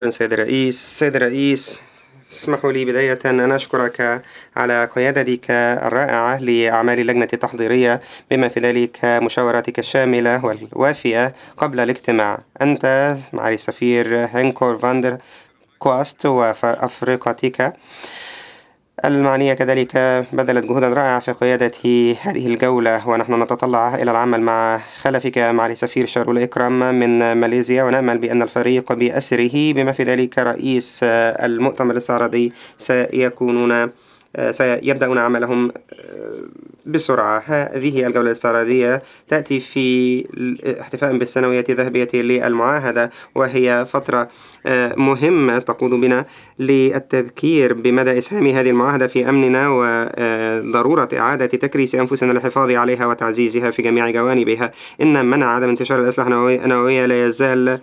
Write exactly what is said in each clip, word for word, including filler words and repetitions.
سيد الرئيس، سيد الرئيس، اسمحوا لي بداية أن أشكرك على قيادتك الرائعة لأعمال اللجنة التحضيرية بما في ذلك مشاوراتك الشاملة والوافية قبل الاجتماع. أنت معالي السفير هينكور فاندر كواست وأفريقتك المعنية كذلك بذلت جهودا رائعة في قيادة هذه الجولة، ونحن نتطلع إلى العمل مع خلفك معالي سفير شارول إكرام من ماليزيا، ونأمل بأن الفريق بأسره بما في ذلك رئيس المؤتمر الاستعراضي سيكونون سيبدأون عملهم بسرعة. هذه الجولة الاستعراضية تأتي في احتفاء بالسنوية الذهبية للمعاهدة، وهي فترة مهمة تقود بنا للتذكير بمدى إسهام هذه المعاهدة في أمننا وضرورة إعادة تكريس أنفسنا للحفاظ عليها وتعزيزها في جميع جوانبها. إن منع عدم انتشار الأسلحة النووية لا يزال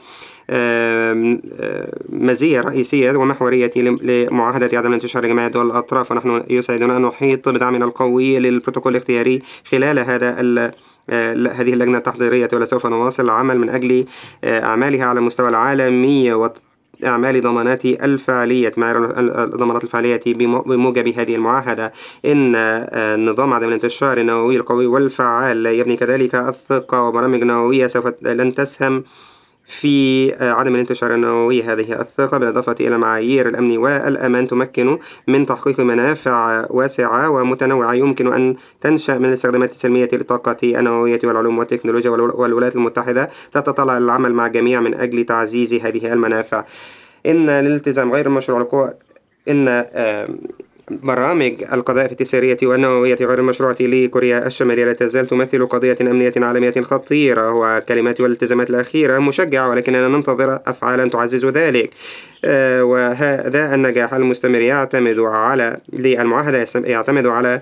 مزية رئيسية ومحورية لمعاهدة عدم الانتشار لجميع دول الأطراف، ونحن يسعدنا أن نحيط بدعمنا القوي للبروتوكول الاختياري خلال هذا هذه اللجنة التحضيرية، ولسوف نواصل العمل من أجل أعمالها على المستوى العالمي أعمال ضمانات الفعالية معيار الضمانات الفعالية بموجب هذه المعاهدة. إن نظام عدم الانتشار النووي القوي والفعال يبني كذلك الثقة، وبرامج نووية سوف لن تسهم في عدم الانتشار النووي. هذه الثقة بالإضافة إلى معايير الأمن والأمان تمكن من تحقيق منافع واسعة ومتنوعة يمكن أن تنشأ من الاستخدامات السلمية للطاقة النووية والعلوم والتكنولوجيا، والولايات المتحدة تتطلع للعمل مع الجميع من أجل تعزيز هذه المنافع. إن الالتزام غير المشروع القوى إن برامج القذائف التسيرية والنووية غير المشروعة لكوريا الشمالية لا تزال تمثل قضية أمنية عالمية خطيرة، وكلمات والالتزامات الأخيرة مشجعة، ولكننا ننتظر أفعالا تعزز ذلك. آه وهذا النجاح المستمر يعتمد على للمعاهدة يعتمد على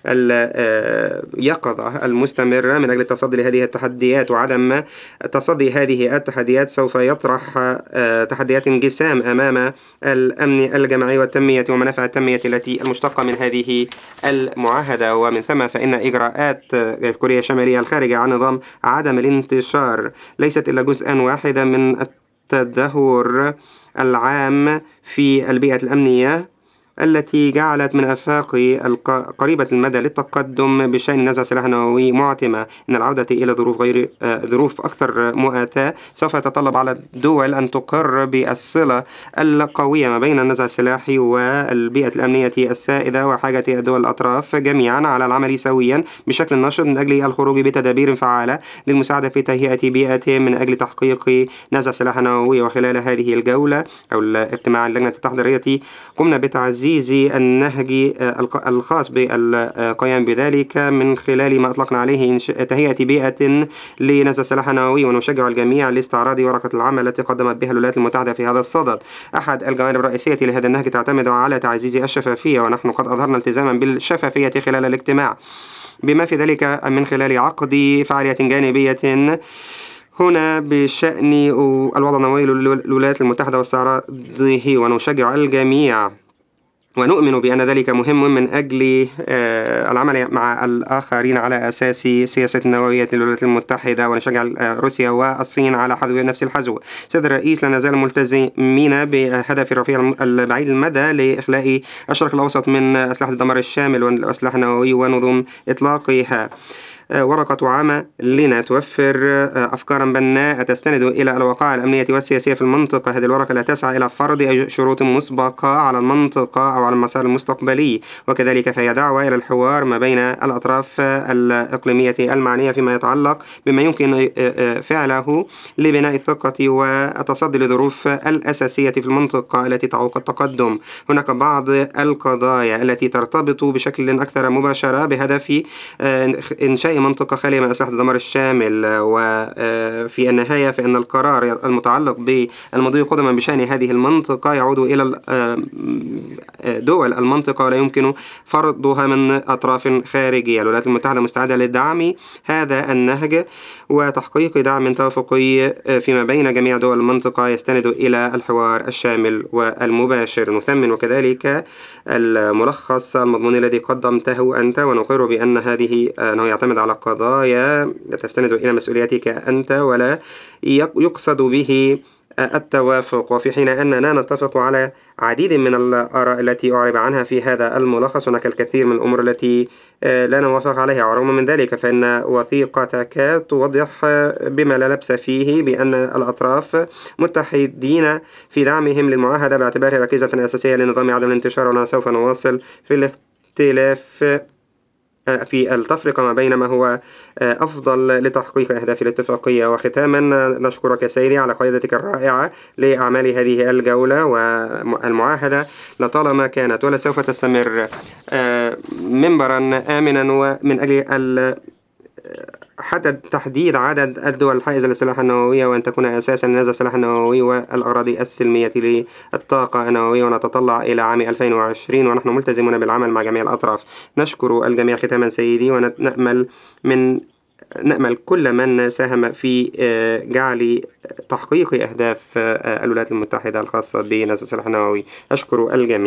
اليقظة المستمرة من أجل التصدي لهذه التحديات، وعدم تصدي هذه التحديات سوف يطرح تحديات انقسام أمام الأمن الجماعي والتنمية ومنافع التنمية التي المشتقة من هذه المعاهدة. ومن ثم فإن إجراءات كوريا الشمالية الخارجة عن نظام عدم الانتشار ليست إلا جزءا واحدا من التدهور العام في البيئة الأمنية التي جعلت من آفاق قريبة المدى للتقدم بشأن نزع سلاح نووي معتمة. إن العودة إلى ظروف غير ظروف أكثر مؤاتاة سوف يتطلب على الدول أن تقر بالصلة القوية ما بين النزع السلاحي والبيئة الأمنية السائدة، وحاجة الدول الأطراف جميعا على العمل سويا بشكل نشط من أجل الخروج بتدابير فعالة للمساعدة في تهيئة بيئة من أجل تحقيق نزع سلاح نووي. وخلال هذه الجولة أو الاجتماع اللجنة التحضيرية قمنا بتعزيز النهج الخاص بالقيام بذلك من خلال ما أطلقنا عليه تهيئة بيئة لنزع سلاح نووي، ونشجع الجميع لاستعراض ورقة العمل التي قدمت بها الولايات المتحدة في هذا الصدد. أحد الجوانب الرئيسية لهذا النهج تعتمد على تعزيز الشفافية، ونحن قد أظهرنا التزاما بالشفافية خلال الاجتماع بما في ذلك من خلال عقد فعالية جانبية هنا بشأن الوضع النووي للولايات المتحدة واستعراضه، ونشجع الجميع ونؤمن بأن ذلك مهم من أجل العمل مع الآخرين على أساس سياسة النووية للولايات المتحدة، ونشجع روسيا والصين على حذو نفس الحذو. سيد الرئيس، لا نزال ملتزمين بهدف الرفيع البعيد المدى لإخلاء الشرق الأوسط من أسلحة الدمار الشامل والأسلحة النووية ونظم إطلاقها. ورقة عملنا توفر أفكارا بناءة تستند إلى الوقائع الأمنية والسياسية في المنطقة. هذه الورقة لا تسعى إلى فرض أي شروط مسبقة على المنطقة أو على المسار المستقبلي، وكذلك فهي دعوة إلى الحوار ما بين الأطراف الإقليمية المعنية فيما يتعلق بما يمكن فعله لبناء الثقة والتصدي للظروف الأساسية في المنطقة التي تعوق التقدم. هناك بعض القضايا التي ترتبط بشكل أكثر مباشرة بهدف إنشاء منطقة خالية من أسلحة الدمار الشامل، وفي النهاية فإن القرار المتعلق بالمضي قدما بشأن هذه المنطقة يعود إلى دول المنطقة ولا يمكن فرضها من أطراف خارجية. الولايات المتحدة مستعدة لدعم هذا النهج وتحقيق دعم توافقي فيما بين جميع دول المنطقة يستند إلى الحوار الشامل والمباشر. نثمن كذلك الملخص المضمون الذي قدمته أنت، ونقر بأن هذه أنه يعتمد على قضايا تستند إلى مسؤوليتك أنت، ولا يقصد به التوافق. وفي حين أننا نتفق على عديد من الآراء التي أعرب عنها في هذا الملخص، هناك الكثير من الأمور التي آه، لا نوافق عليها. ورغم من ذلك فإن وثيقتك توضح آه، بما لا لبس فيه بأن الأطراف متحدين في دعمهم للمعاهدة باعتبارها ركيزة أساسية لنظام عدم الانتشار. ونحن سوف نواصل في الاختلاف آه، في التفرقة ما بين ما هو آه، أفضل لتحقيق أهداف الاتفاقية. وختاما آه، نشكرك سيدي على قيادتك الرائعة لأعمال هذه الجولة والمعاهدة. لطالما كانت ولا سوف تستمر آه، منبرا آمنا ومن أجل حدد تحديد عدد الدول الحائزة للسلاح النووي، وأن تكون أساسا لهذا السلاح النووي والأغراض السلمية للطاقة النووية. ونتطلع إلى عام ألفين وعشرين ونحن ملتزمون بالعمل مع جميع الأطراف. نشكر الجميع ختاما سيدي، ونأمل من نأمل كل من ساهم في آه، جعل تحقيق أهداف آه، الولايات المتحدة الخاصة بنزع السلاح النووي. أشكر الجميع.